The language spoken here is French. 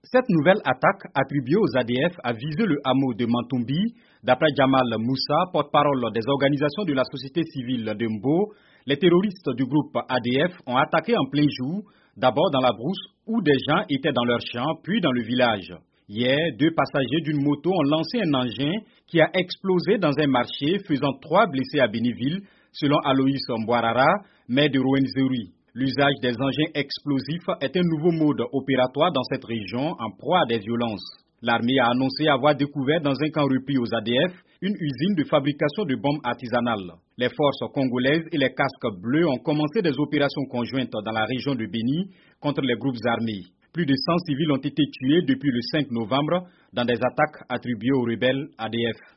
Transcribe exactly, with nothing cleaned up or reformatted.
Cette nouvelle attaque attribuée aux A D F a visé le hameau de Mantumbi. D'après Jamal Moussa, porte-parole des organisations de la société civile de Mbo, les terroristes du groupe A D F ont attaqué en plein jour, d'abord dans la brousse où des gens étaient dans leur champ, puis dans le village. Hier, deux passagers d'une moto ont lancé un engin qui a explosé dans un marché, faisant trois blessés à Bénéville, selon Aloïs Mbouarara, maire de Rwenzori. L'usage des engins explosifs est un nouveau mode opératoire dans cette région en proie à des violences. L'armée a annoncé avoir découvert dans un camp repris aux A D F une usine de fabrication de bombes artisanales. Les forces congolaises et les casques bleus ont commencé des opérations conjointes dans la région de Béni contre les groupes armés. Plus de cent civils ont été tués depuis le cinq novembre dans des attaques attribuées aux rebelles A D F.